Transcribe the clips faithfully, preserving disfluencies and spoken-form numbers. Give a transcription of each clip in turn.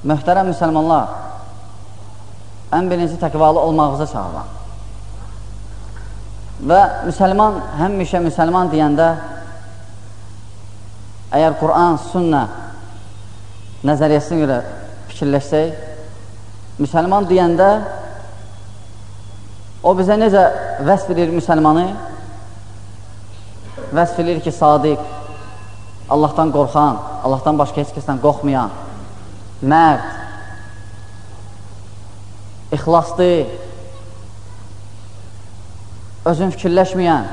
Möhtərəm müsəlmanlar, ən birinci təqvalı olmağınıza çağıran və müsəlman, həmişə müsəlman deyəndə əgər Quran, sünnə nəzəriyyəsinə görə fikirləşsək, müsəlman deyəndə o bizə necə vəsf edir müsəlmanı? Vəsf edir ki, sadiq, Allahdan qorxan, Allahdan başqa heç kəsdən qorxmayan, mərd, ixlaslı, özün fikirləşməyən,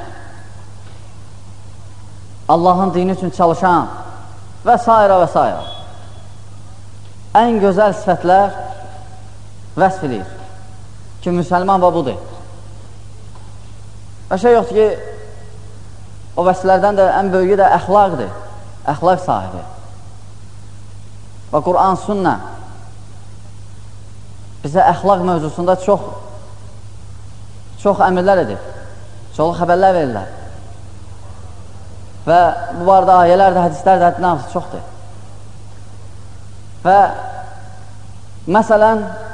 Allahın dini üçün çalışan və s. və s. Ən gözəl sifətlər vəsf edir ki, müsəlman və budur. Və şey yoxdur ki, o vəsflərdən də ən böyüyü də əxlaqdır, əxlaq sahibi. Və Quran, sünnə bizə əxlaq mövzusunda çox çox əmrlər edir, çox xəbərlər verirlər. Və bu barədə ayələr də, hədislər də həddindən artıq çoxdur. Və məsələn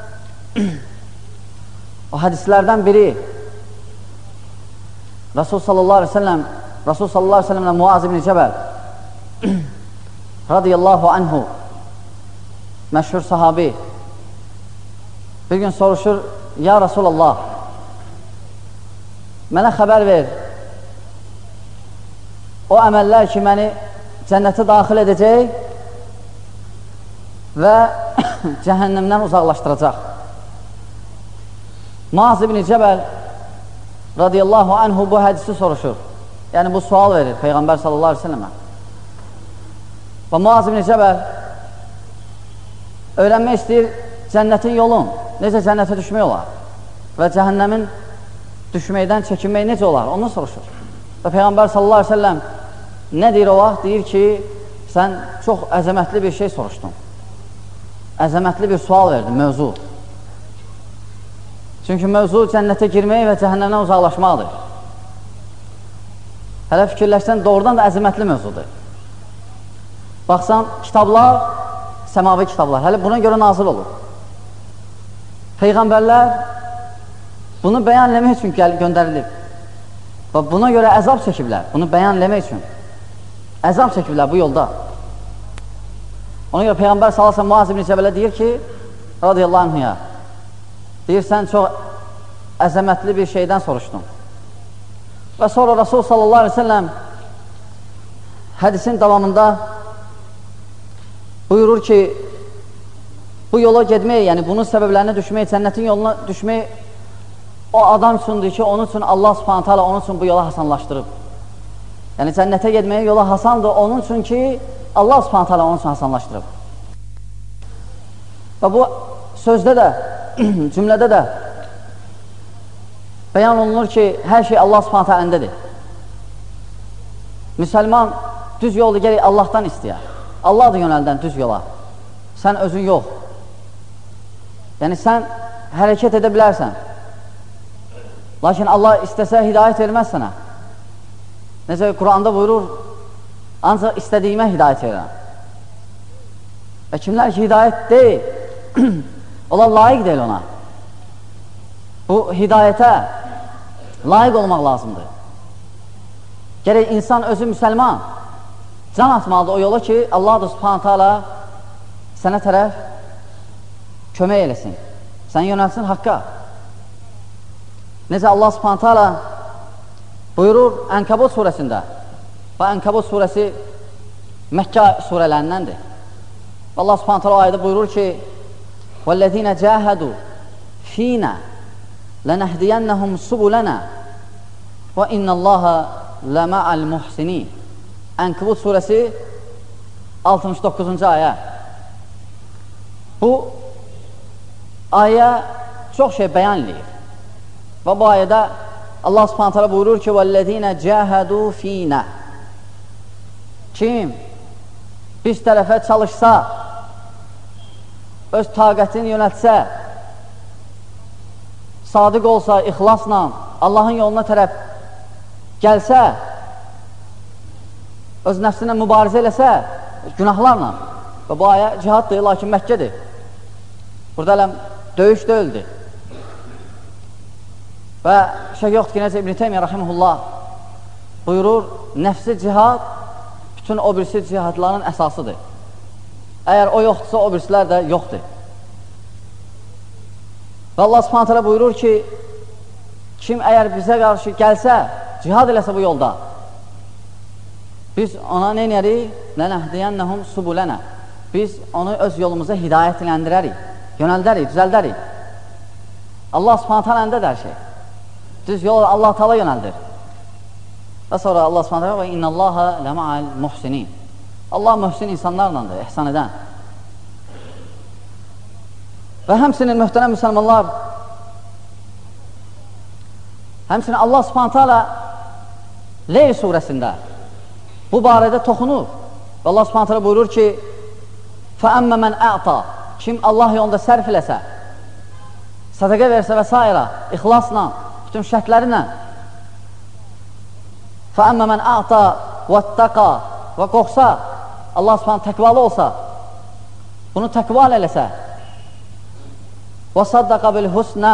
o hədislərdən biri Rasul sallallahu aleyhi ve sellem Rasul sallallahu aleyhi ve sellemlə Muaz ibn Cəbəl radiyallahu anhu məşhur sahabi bir gün soruşur, ya Rasulallah, mənə xəbər ver o əməllər ki, məni cənnətə daxil edəcək və cəhənnəmdən uzaqlaşdıracaq. Muaz ibn Cəbəl radiyallahu anhu bu hədisi soruşur. Yəni bu sual verir Peyğəmbər sallallahu aleyhi ve sellemə. Və Muaz ibn Cəbəl öyrənmək istəyir cənnətin yolun, necə cənnətə düşmək olar və cəhənnəmin düşməkdən çəkinmək necə olar, ondan soruşur. Və Peyğəmbər sallallahu aleyhi ve sellem nə deyir o vaxt? Deyir ki, sən çox əzəmətli bir şey soruşdun. Əzəmətli bir sual verdin, mövzu. Çünki mövzu cənnətə girmək və cəhənnəmdən uzaqlaşmaqdır. Hələ fikirləşsən, doğrudan da əzəmətli mövzudur. Baxsan, kitablar, səmavi kitablar, hələ buna görə nazil olur. Peyğəmbərlər bunu bəyanləmək üçün göndərilib. Və buna görə əzab çəkiblər, bunu bəyanləmək üçün. Əzab çəkiblər bu yolda. Ona görə Peyğəmbər sallallahu aleyhi ve sellem Muaz ibn Cəbələ deyir ki, radiyallahu anhuya, deyir, sən çox əzəmətli bir şeydən soruşdun. Və sonra Rasul sallallahu aleyhi ve sellem hədisin davamında buyurur ki, bu yola gedmək, yəni bunun səbəblərinə düşmək, cənnətin yoluna düşmək o adam üçündür ki, onun üçün Allah subhanət hala onun üçün bu yola hasanlaşdırıb. Yəni cənnətə gedməyə yola hasandır, onun üçün ki, Allah subhanət hala onun üçün hasanlaşdırıb. Və bu sözdə də, cümlədə də bəyan olunur ki, hər şey Allah subhanət hala əlindədir. Müsəlman düz yolu gələk Allahdan istəyər. Allah da yönəldən düz yola. Sən özün yox. Yəni sən hərəkət edə bilərsən. Lakin Allah istəsə hidayət verməz sənə. Necə Quranda buyurur, ancaq istədiyimə hidayət verirəm. Və kimlər ki hidayət deyil, onlar layiq deyil ona. Bu hidayətə layiq olmaq lazımdır. Gərək insan özü müsəlman can atmalıdır o yola ki, Allah da subhanətə ala sənə tərəf kömək eləsin, sən yönəlsin haqqa. Necə Allah subhanətə ala buyurur Ənkabut surəsində və Ənkabut surəsi Məkkə surələrindəndir. Allah subhanətə ala ayədə buyurur ki, وَالَّذِينَ جَاهَدُوا فِينَا لَنَهْدِيَنَّهُمْ سُبُلَنَا وَإِنَّ اللّٰهَ لَمَعَ الْمُحْسِنِينَ Ənkabut surəsi altmış doqquzuncu ayə. Bu ayə çox şey bəyan edir. Və bu ayədə Allah subhanət hələ buyurur ki, وَالَّذِينَ جَاهَدُوا فِينَا Kim biz tərəfə çalışsa, öz taqətini yönətsə, sadiq olsa, ixlasla Allahın yoluna tərəf gəlsə, öz nəfsinə mübarizə eləsə, günahlarla, və bu ayə cihaddır, lakin Məkkədir, Burada ələm döyüş deyildi. Və şey yoxdur ki, necə İbn-i Teymiyyə rəhiməhullah buyurur, nəfsi cihad bütün o birisi cihadların əsasıdır. Əgər o yoxdursa, o birisilər də yoxdur. Və Allah subhanət hələ buyurur ki, kim əgər bizə qarşı gəlsə, cihad eləsə bu yolda, biz ona nə edərik? Lənəhdiyənnəhum subulənə. Biz onu öz yolumuza hidayətləndirərik, yönəldərik, düzəldərik. Allah subhanət hələ əndədir hər şey. Düz yol Allah Teala yönəldir. Və sonra Allah subhanət hələ və innəllaha ləma'al muhsinin. Allah mühsin insanlarlandır, ihsan edən. Və həmsinin möhtərəm müsəlmanlar, həmsinin Allah subhanət hələ Leyl surəsində bu barədə toxunur. Və Allah subhanət hələ buyurur ki, فَأَمَّ مَنْ ə'ta, kim Allah yolunda sərf eləsə, sədəqə versə və s. ixlasla, bütün şərtlərinə, فَأَمَّ مَنْ ə'ta وَاتَّقَى və qorxsa, Allah subhanət təqvalı olsa, bunu təqval eləsə, وَصَدَّقَ بِالْحُسْنَى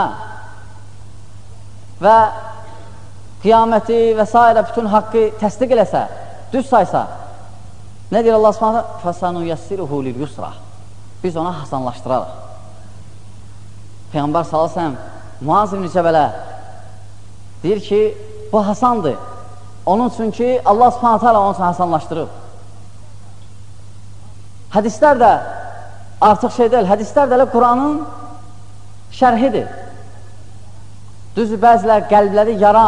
və qiyaməti və s. bütün haqqı təsdiq eləsə, düz saysa, nə deyir Allah subhanət? فَسَنُيَسِّرُهُ لِلْيُسْرَةِ Biz ona hasanlaşdırarıq. Peyğəmbər sallallahu əleyhi və səlləm Muaz ibn Cəbələ deyir ki, bu hasandır. Onun üçün ki, Allah subhanət hələ onun üçün hasanlaşdırıb. Hədislər də artıq şey deyil, hədislər də Quranın şərhidir. Düzdür, bəzilər qəlbləri yara,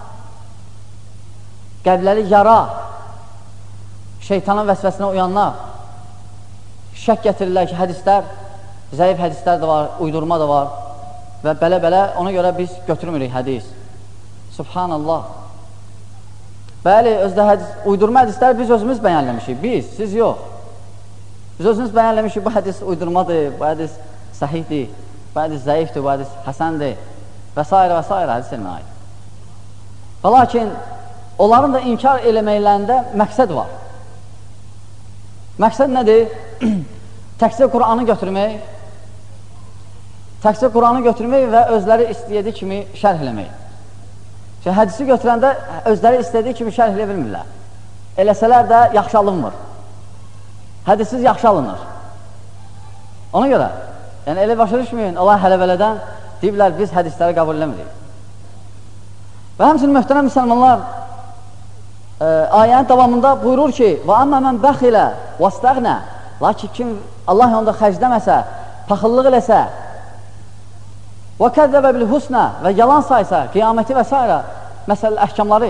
qəlbləri yara, şeytanın vəsvəsinə uyanlar, şək gətirirlər ki, hədislər, zəif hədislər də var, uydurma da var və belə-belə, ona görə biz götürmürük hədis. Subhanallah. Bəli, özdə hədis, uydurma hədislər biz özümüz bəyənləmişik, biz, siz yox. Biz özümüz bəyənləmişik, bu hədis uydurmadır, bu hədis səhihdir, bu hədis zəifdir, bu hədis həsəndir və s. və s. hədis elminə aid. Və lakin, onların da inkar eləməklərində məqsəd var. Məqsəd nədir? Təkcə Quranı götürmək, təkcə Quranı götürmək və özləri istəyədiyi kimi şərh eləmək. Çünki hədisi götürəndə özləri istədiyi kimi şərh elə bilmirlər. Eləsələr də yaxşı alınmır. Hədisiz yaxşı alınır. Ona görə, yəni elə başa düşməyin, Allah hələ-vələdən deyiblər, biz hədisləri qəbul eləmirik. Və həmçinin möhtərəm müsəlmanlar, e, ayənin davamında buyurur ki, وَأَمَّا مَنْ بَخِلَ وَاسْتَغْنَى Lakin kim Allah yolunda xərcləməsə, paxıllıq eləsə, وَكَذَّبَ بِالْحُسْنَى və yalan saysa, qiyaməti və s. məsələ əhkamları,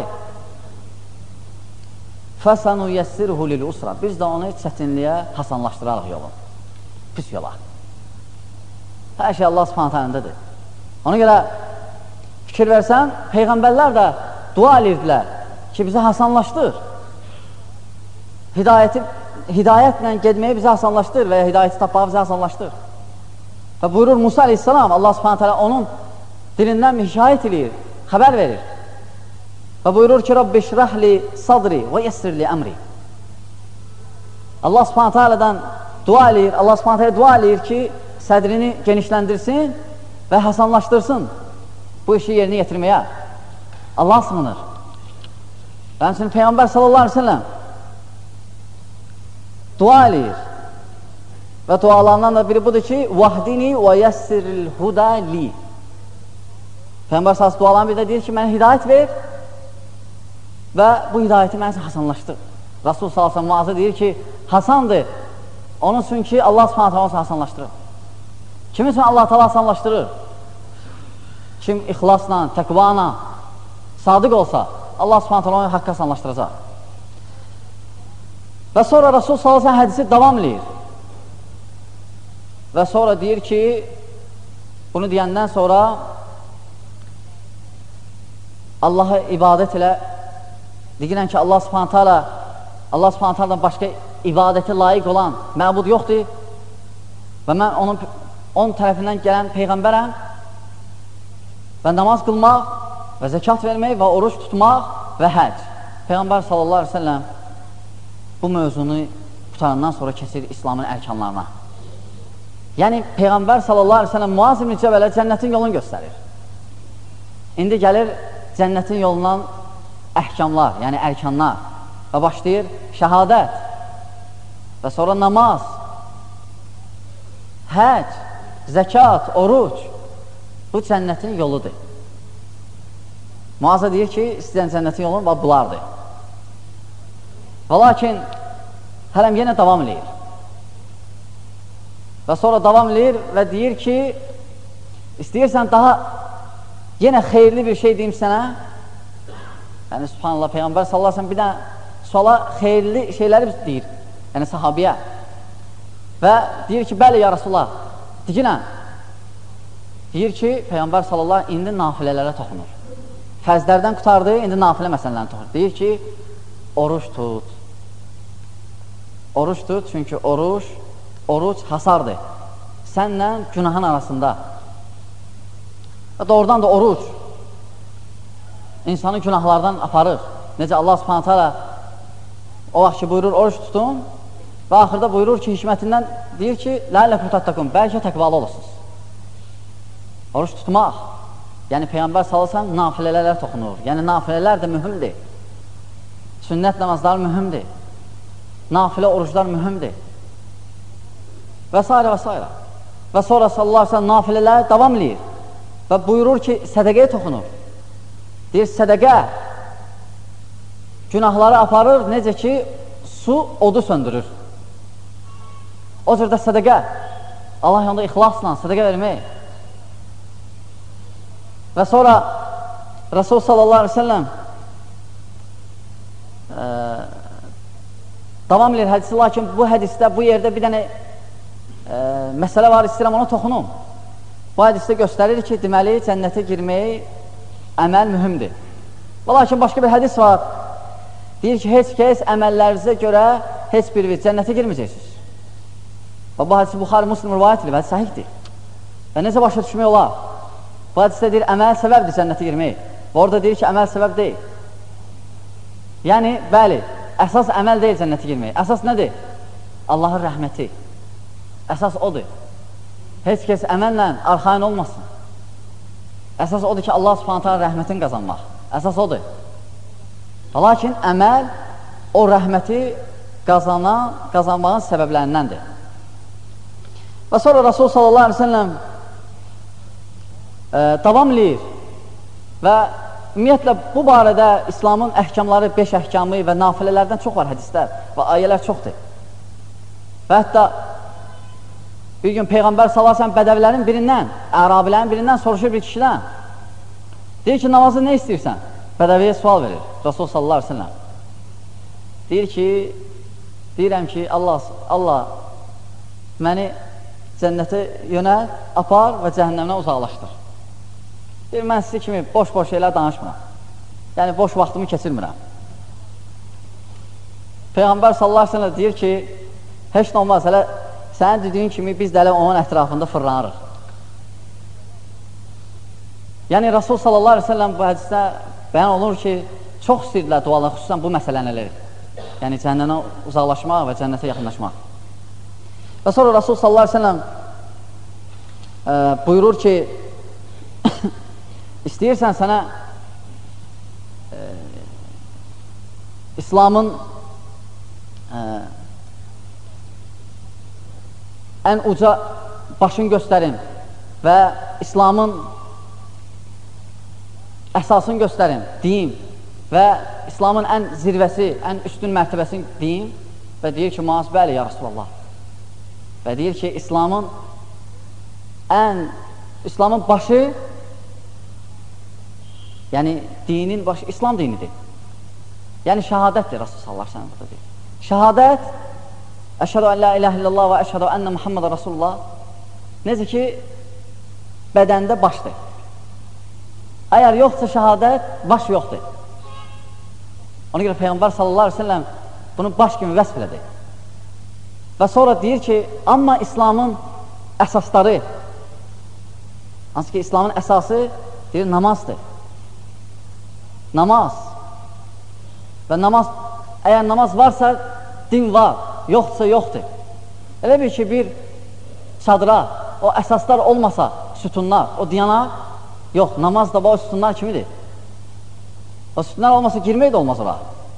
فَسَنُيَسِّرُهُ لِلْعُسْرَى Biz də onu çətinliyə hasanlaşdırarıq yolu, pis yola. Hər şey Allah subhanət əlindədir. Ona görə fikir versən, Peyğəmbərlər də dua edirdilər ki, bizi hasanlaşdır. Hidayəti, hidayətlə gedməyi bizi hasanlaşdır və ya hidayəti tapmağı bizi hasanlaşdır. Və buyurur Musa aleyhissalam, Allah subhanət hələ onun dilindən müşahid edir, xəbər verir. Və buyurur ki, Rabbi şrahli sadri və yessirli əmri. Allah subhanət hələdən dua edir, Allah subhanət hələ dua edir ki, sədrini genişləndirsin və hasanlaşdırsın bu işi yerinə yetirməyə. Allah sığınır. Və həmçinin Peyğəmbər sallallahu aleyhi ve sellem dua edir. Və dualarından da biri budur ki, vahdini və yəssiril huda li. Peyğəmbər sallallahu dualarından biri də deyir ki, mənə hidayət ver və bu hidayəti mənə hasanlaşdır. Rasul sallallahu aleyhi ve sellem Muaz'a deyir ki, hasandır. Onun üçün ki, Allah subhanət hələ onu hasanlaşdırır. Kim üçün Allah Teala hasanlaşdırır? Kim ixlasla, təqvana, sadiq olsa, Allah subhanət hələ onu haqqa hasanlaşdıracaq. Və sonra Rasul sallallahu aleyhi ve sellem hədisi davam edir. Və sonra deyir ki, bunu deyəndən sonra Allah'a ibadət ilə deyirən ki, Allah subhanət hələ Allah subhanət hələdən başqa ibadəti layiq olan məbud yoxdur və mən onun, onun tərəfindən gələn Peyğəmbərəm və namaz qılmaq və zəkat vermək və oruç tutmaq və həc. Peyğəmbər sallallahu aleyhi ve sellem bu mövzunu qutarından sonra keçir İslamın ərkanlarına. Yəni, Peyğəmbər sallallahu aleyhi ve sellem Muaz ibn Cəbələ cənnətin yolunu göstərir. İndi gəlir cənnətin yolundan əhkamlar, yəni ərkanlar və başlayır şəhadət və sonra namaz, həc, zəkat, oruc. Bu cənnətin yoludur. Muaz'a deyir ki, istəyən cənnətin yolunu və bunlardır. Və lakin hələm yenə davam edir. Və sonra davam edir və deyir ki, istəyirsən daha yenə xeyirli bir şey deyim sənə. Yəni, subhanallah, Peyğəmbər sallallahu aleyhi ve sellem bir dənə suala xeyirli şeyləri deyir, yəni sahabiyə. Və deyir ki, bəli, ya Rasulullah, diginən. Deyir ki, Peyğəmbər sallallahu aleyhi ve sellem indi nafilələrə toxunur. Fəzlərdən qutardı, indi nafilə məsələlərini toxunur. Deyir ki, oruç tut. Oruç tut, çünki oruç, oruç hasardır. Sənlə günahın arasında. Və doğrudan da oruç insanı günahlardan aparır. Necə Allah subhanətə alə o vaxt ki, buyurur, oruç tutun və axırda buyurur ki, hikmətindən deyir ki, lə'əlləkum tattaqun, bəlkə təqvalı olasınız. Oruç tutmaq, yəni Peyğəmbər sallallahu əleyhi və səlləm nafilələrə toxunur. Yəni nafilələr də mühümdir. Sünnət namazlar mühümdir. Nafilə oruclar mühümdir. Və s. və s. Və sonra sallallahu əleyhi və səlləm nafilələr davam edir və buyurur ki, sədəqəyə toxunur. Deyir, sədəqə günahları aparır, necə ki, su odu söndürür. O cürdə sədəqə, Allah yanında ixlasla sədəqə vermək. Və sonra Resul sallallahu aleyhi ve sellem e, davam edir hədisi, lakin bu hədisdə, bu yerdə bir dənə e, məsələ var, istəyirəm ona toxunum. Bu hədisdə göstərir ki, deməli, cənnətə girmək əməl mühümdir. Və lakin başqa bir hədis var, deyir ki, heç kəs əməllərinizə görə heç bir bir cənnətə girməyəcəksiniz. Və bu hədisi Buxari Müslim rivayət edir və hədis səhihdir. Və necə başa düşmək olar? Bu hədisdə deyir, əməl səbəbdir cənnətə girmək. Və orada deyir ki, əməl səbəb deyil. Yəni, bəli, əsas əməl deyil cənnətə girmək. Əsas nədir? Allahın rəhməti. Əsas odur. Heç kəs əməllə arxain olmasın. Əsas odur ki, Allah subhanətə rəhmətin qazanmaq. Əsas odur. Lakin əməl o rəhməti qazanan, qazanmağın səbəblərindəndir. Və sonra Rasul sallallahu aleyhi ve sellem e, davam edir və ümumiyyətlə bu barədə İslamın əhkamları, beş əhkamı və nafilələrdən çox var hədislər və ayələr çoxdur. Və hətta bir gün Peyğəmbər sallallahu aleyhi ve sellem bədəvilərin birindən, ərabilərin birindən soruşur bir kişidən. Deyir ki, namazı nə istəyirsən? Bədəviyə sual verir Rasul sallallahu aleyhi ve sellem. Deyir ki, deyirəm ki, Allah, Allah məni cənnətə yönəl, apar və cəhənnəmdən uzaqlaşdır. Deyir, mən sizi kimi boş-boş şeylər danışmıram. Yəni, boş vaxtımı keçirmirəm. Peyğəmbər sallallahu aleyhi ve sellem deyir ki, heç nə olmaz, hələ sənin dediyin kimi biz də onun ətrafında fırlanırıq. Yəni, Rasul sallallahu aleyhi ve sellem bu hədisdə bəyan olunur ki, çox istəyirlər dualar, xüsusən bu məsələləri. Yəni, cəhənnəmə uzaqlaşmaq və cənnətə yaxınlaşmaq. Və sonra Rasul sallallahu aleyhi ve sellem e, buyurur ki, istəyirsən sənə e, İslamın e, ən uca başını göstərim və İslamın əsasını göstərim, deyim və İslamın ən zirvəsi, ən üstün mərtəbəsini deyim və deyir ki, Muaz, bəli, ya Rasulallah. Və deyir ki, İslamın ən, İslamın başı, yəni dinin başı, İslam dinidir. Yəni şəhadətdir, Rasul sallallahu aleyhi ve sellem burada deyir. Şəhadət, əşhədu ən la ilahə illallah və əşhədu ənə Muhammedə Rasulullah, necə ki, bədəndə başdır. Əgər yoxsa şəhadət, baş yoxdur. Ona görə Peyğəmbər sallallahu aleyhi ve sellem bunu baş kimi vəsf elədi. Və sonra deyir ki, amma İslamın əsasları, hansı ki, İslamın əsası deyir, namazdır. Namaz. Və namaz, əgər namaz varsa, din var, yoxsa yoxdur. Elə bir ki, bir çadıra, o əsaslar olmasa, sütunlar, o diyanar, yox, namaz da o sütunlar kimidir. O sütunlar olmasa girmək də olmaz ola.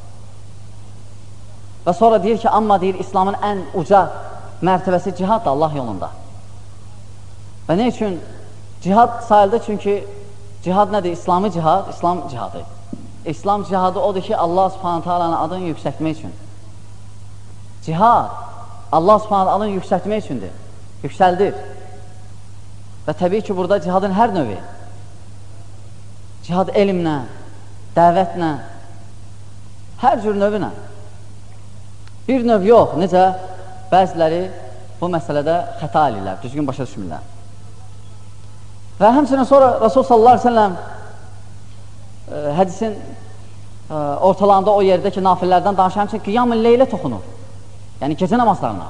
Və sonra deyir ki, amma deyir, İslamın ən uca mərtəbəsi cihad da Allah yolunda. Və nə üçün? Cihad sayıldı, çünki cihad nədir? İslami cihad, İslam cihadı. İslam cihadı odur ki, Allah subhanətə alanın adını yüksəltmək üçün. Cihad, Allah subhanətə alanı yüksəltmək üçündür. Yüksəldir. Və təbii ki, burada cihadın hər növü. Cihad elmlə, dəvətlə, hər cür növünə. Bir növ yox, necə bəziləri bu məsələdə xəta eləyirlər, düzgün başa düşmürlər. Və həmçinin sonra Rasul sallallahu aleyhi ve sellem e, hədisin e, ortalarında o yerdə ki, nafillərdən danışır, həmçinin qiyam-ı leylə toxunur. Yəni, gecə namazlarına.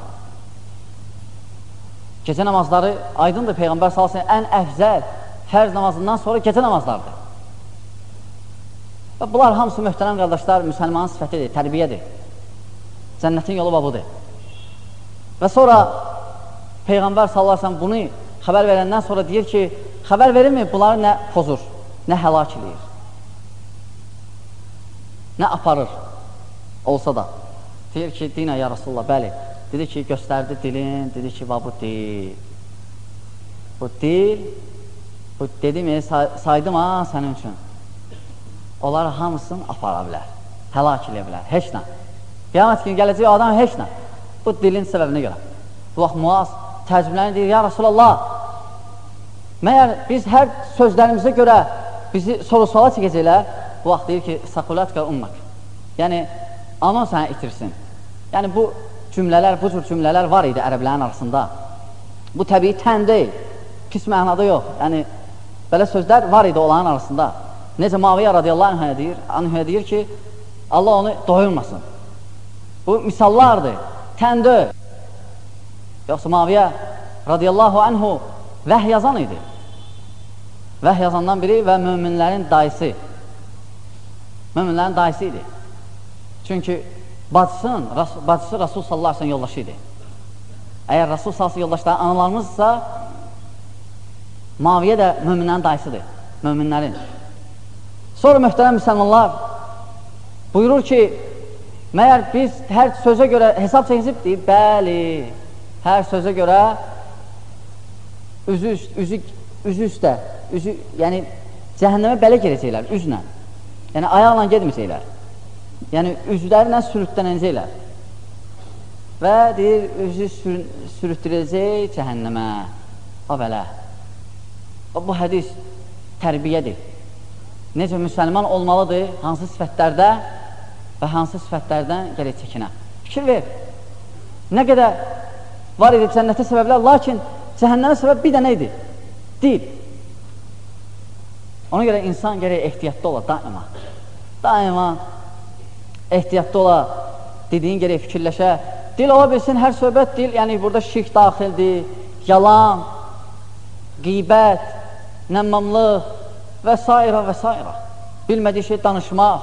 Gecə namazları aydındır, Peyğəmbər sallallahu aleyhi ve sellem ən əfzəl fərz namazından sonra gecə namazlardır. Və bunlar hamısı möhtərəm qardaşlar, müsəlmanın sifətidir, tərbiyədir. Cənnətin yolu babudur. Və sonra Peyğəmbər sallallahu aleyhi ve sellem bunu xəbər verəndən sonra deyir ki, xəbər verilmir, bunları nə pozur, nə həlak edir, nə aparır olsa da. Deyir ki, dinə ya Rasulullah, bəli. Dedi ki, göstərdi dilin, dedi ki, va bu dil. Bu dil, bu dedim, say saydım ha sənin üçün. Onları hamısını apara bilər, həlak edə bilər, heç nə. Qiyamət günü gələcək adam heç nə. Bu dilin səbəbinə görə. Bu vaxt Muaz təcrübələrini deyir, ya Rasulallah, məyər biz hər sözlərimizə görə bizi soru-suala çəkəcəklər, bu vaxt deyir ki, saqulətkə ummaq. Yəni, anan sənə itirsin. Yəni, bu cümlələr, bu cür cümlələr var idi ərəblərin arasında. Bu təbii tən deyil, pis mənada yox. Yəni, belə sözlər var idi onların arasında. Necə Maviyyə radiyallahu anhə deyir, anhə deyir ki, Allah onu doyurmasın. Bu misallardır, tən deyil. Yoxsa Maviyyə radiyallahu anhu vəh yazan idi. Vəh yazandan biri və möminlərin dayısı. Möminlərin dayısı idi. Çünki bacısının, bacısı Rasul sallallahu aleyhi ve sellem yoldaşı idi. Əgər Rasul sallallahu aleyhi ve sellem yoldaşları analarımızsa, Maviyyə də möminlərin dayısıdır, möminlərin. Sonra möhtərəm müsəlmanlar buyurur ki, məyər biz hər sözə görə hesab çəkizib deyib, bəli, hər sözə görə üzü, üzü, üzü üstə, üzü, yəni cəhənnəmə belə girəcəklər, üzlə. Yəni ayaqla gedməyəcəklər. Yəni üzlərlə sürütlənəcəklər. Və deyir, üzü sür, sürütdürəcək cəhənnəmə. O belə. O, bu hədis tərbiyədir. Necə müsəlman olmalıdır, hansı sifətlərdə və hansı sifətlərdən gələk çəkinə. Fikir ver. Nə qədər var idi cənnətə səbəblər, lakin cəhənnəmə səbəb bir dənə idi. Dil. Ona görə insan gərək ehtiyatda ola, daima. Daima ehtiyatda ola, dediyin gərək fikirləşə. Dil ola bilsin, hər söhbət dil, yəni burada şirk daxildir, yalan, qeybət, nəmmamlıq və s. və s. Bilmədiyi şey danışmaq,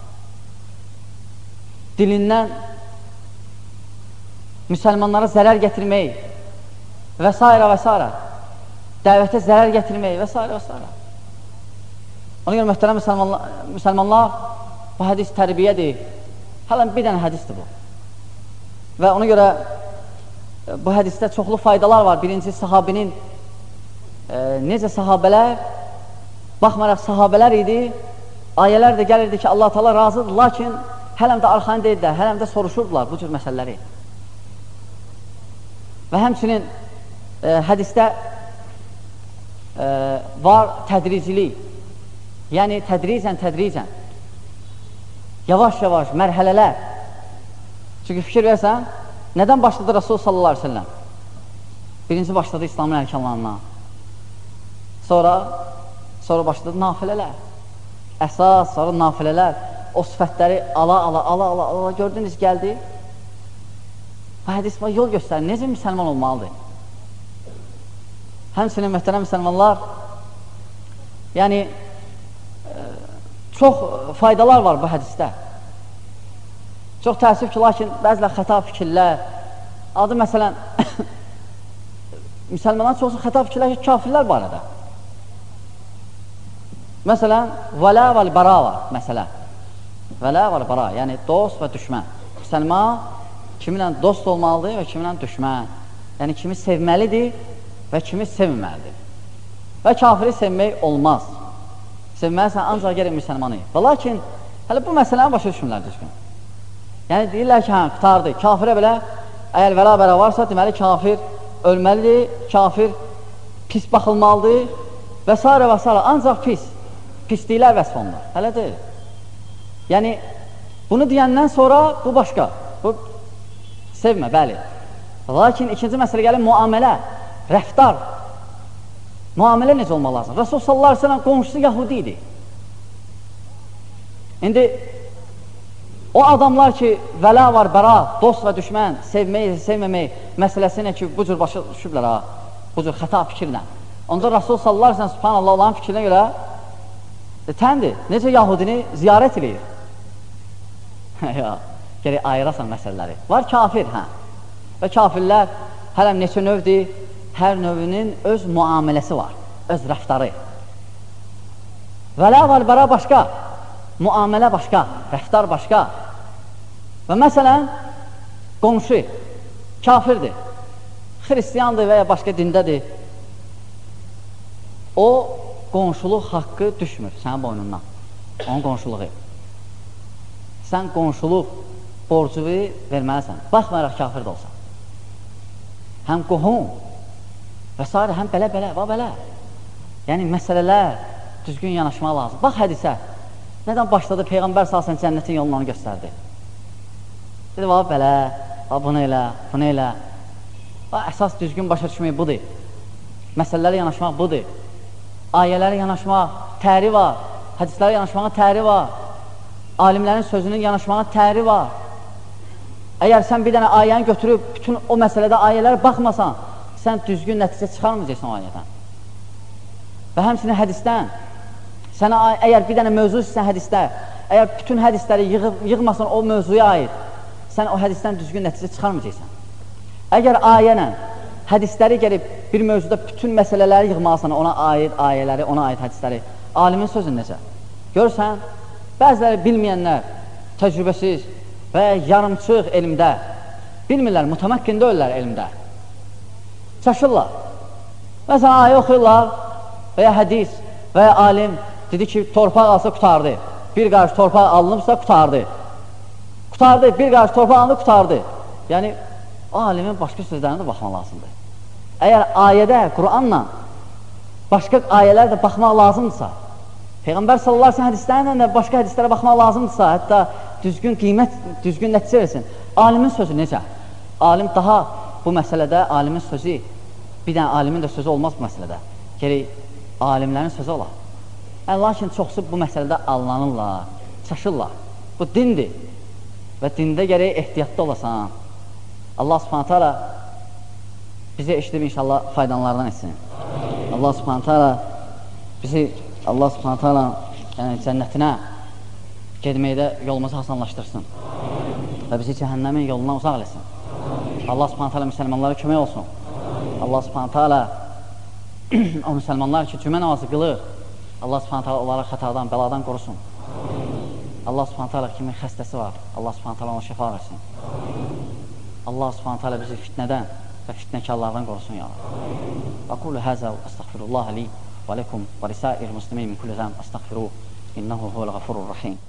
dilindən müsəlmanlara zərər gətirmək və s. və s. Dəvətə zərər gətirmək və s. və s. Ona görə möhtərəm müsəlmanlar, müsəlmanlar bu hədis tərbiyədir. Hələn bir dənə hədisdir bu. Və ona görə bu hədisdə çoxlu faydalar var. Birinci, sahabinin e, necə sahabələr, baxmayaraq sahabələr idi, ayələr də gəlirdi ki, Allah-u Teala razıdır, lakin hələm də arxanı deyirlər, hələm də soruşurdular bu cür məsələləri. Və həmçinin e, hədisdə e, var tədricilik, yəni tədricən, tədricən, yavaş-yavaş, mərhələlər. Çünki fikir versən, nədən başladı Rasul sallallahu aleyhi ve sellem? Birinci başladı İslamın ərkanlarına. Sonra, sonra başladı nafilələr. Əsas, sonra nafilələr. O sifətləri ala, ala, ala, ala, ala, gördünüz, gəldi. Bu hədis var, yol göstərir. Necə müsəlman olmalıdır? Həmçinin möhtərəm müsəlmanlar, yəni, e, çox faydalar var bu hədisdə. Çox təəssüf ki, lakin bəzilər xəta fikirlər, adı məsələn, müsəlmanlar çoxsu xəta fikirləşir kafirlər barədə. Məsələn, vələ vəl-bəra var, məsələ. Vələ vəl-bəra, yəni dost və düşmən. Müsəlman kiminlə dost olmalıdır və kiminlə düşmən. Yəni, kimi sevməlidir və kimi sevməlidir. Və kafiri sevmək olmaz. Sevməlisən ancaq gəlin müsəlmanı. Və lakin, hələ bu məsələni başa düşmürlər düzgün. Yəni, deyirlər ki, hə, qutardır. Kafirə belə, əgər vələ-bəra varsa, deməli, kafir ölməlidir, kafir pis baxılmalıdır və s. və s. Ancaq pis, pisliklər vəsf olunur. Hələ deyil. Yəni, bunu deyəndən sonra bu başqa. Bu, sevmə, bəli. Lakin ikinci məsələ gəlir, muamələ, rəftar. Muamələ necə olmaq lazım? Rasul sallallahu aleyhi ve sellem qonşusu Yahudi idi. İndi o adamlar ki, vələ var, bəra, dost və düşmən, sevmək, sevməmək məsələsinə ki, bu cür başa düşüblər ha, bu cür xəta fikirlə. Onda Rasul sallallahu aleyhi ve sellem, subhanallah, Allahın fikrinə görə e, təndir, necə Yahudini ziyarət edir? Ya, gerək ayırasan məsələləri. Var kafir, hə. Və kafirlər hələm neçə növdir, hər növünün öz muamələsi var, öz rəftarı. Vələ var, bəra başqa, muamələ başqa, rəftar başqa. Və məsələn, qonşu, kafirdir, xristiyandır və ya başqa dindədir. O, qonşuluq haqqı düşmür sənin boynundan, onun qonşuluğu. Sən qonşuluq borcunu verməlisən, baxmayaraq kafir də olsan. Həm qohum və s. həm belə-belə, və belə. Yəni, məsələlər düzgün yanaşmaq lazım. Bax hədisə, nədən başladı, Peyğəmbər salsan cənnətin yolunu onu göstərdi. Dedi, va, belə, va, bunu elə, bunu elə. Va, əsas düzgün başa düşmək budur. Məsələlərə yanaşmaq budur. Ayələrə yanaşmaq, təri var. Hədislərə yanaşmağa təri var. Alimlərin sözünün yanaşmağa təri var. Əgər sən bir dənə ayəni götürüb, bütün o məsələdə ayələrə baxmasan, sən düzgün nəticə çıxarmayacaqsan o ayədən. Və həmçinin hədisdən, sənə əgər bir dənə mövzu istəsən hədisdə, əgər bütün hədisləri yığıb, yığmasan o mövzuya aid, sən o hədisdən düzgün nəticə çıxarmayacaqsan. Əgər ayənə, hədisləri gəlib bir mövzuda bütün məsələləri yığmalısan, ona aid ayələri, ona aid hədisləri, alimin sözün necə? Görsən, bəziləri bilməyənlər, təcrübəsiz və yarımçıq elmdə, bilmirlər, mütəməkkində ölürlər elmdə. Çaşırlar. Məsələn, ayə oxuyurlar və ya hədis və ya alim dedi ki, torpaq alsa qutardı. Bir qarış torpaq alınıbsa qutardı. Qutardı, bir qarış torpaq alınıb qutardı. Yəni, alimin başqa sözlərinə də baxmaq lazımdır. Əgər ayədə, Quranla başqa ayələr də baxmaq lazımdırsa, Peyğəmbər sallallahu aleyhi ve sellem hədislərlə də başqa hədislərə baxmaq lazımdırsa, hətta düzgün qiymət, düzgün nəticə versin. Alimin sözü necə? Alim daha bu məsələdə, alimin sözü, bir dənə alimin də sözü olmaz bu məsələdə. Gerək alimlərin sözü olar. Yəni, lakin çoxsu bu məsələdə allanırlar, çaşırlar. Bu dindir və dində gərək ehtiyatda olasan. Allah subhanətə alə bizi eşidib inşallah faydalardan etsin. Allah subhanətə alə bizi Allah subhanətə alə yəni, cənnətinə gedməkdə yolumuzu hasanlaşdırsın və bizi cəhənnəmin yolundan uzaq eləsin. Allah subhanətə alə müsəlmanlara kömək olsun. Allah subhanətə alə o müsəlmanlar ki, cümə namazı qılır, Allah subhanətə alə onlara xətadan, bəladan qorusun. Allah subhanətə alə kimin xəstəsi var, Allah subhanətə alə ona şəfa versin. Allah subhanətə alə bizi fitnədən və fitnəkarlardan qorusun ya. Aqulu həzə və əstəğfirullah li və ləkum və risəir muslimin min kulli zəm əstəğfiruh, innəhu huvəl-ğafurur-rahim.